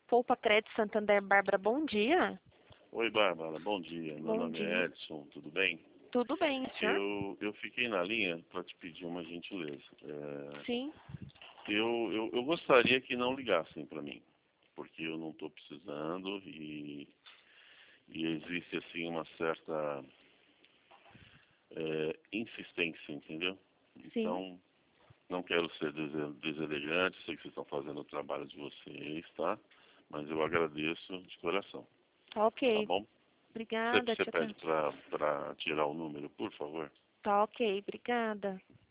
Poupa Crédito Santander, Bárbara, bom dia. Oi, Bárbara, bom dia. Meu Bom nome dia. é Edson, tudo bem? Tudo bem, senhor? Eu fiquei na linha para te pedir uma gentileza. Sim. Eu gostaria que não ligassem para mim, porque eu não estou precisando e existe assim uma certa insistência, entendeu? Sim. Então, não quero ser deselegante, sei que vocês estão fazendo o trabalho de vocês, tá? Mas eu agradeço de coração, Tá tá ok. bom? Obrigada, Você tia pede Cláudia. para tirar o número, por favor? Tá ok, obrigada.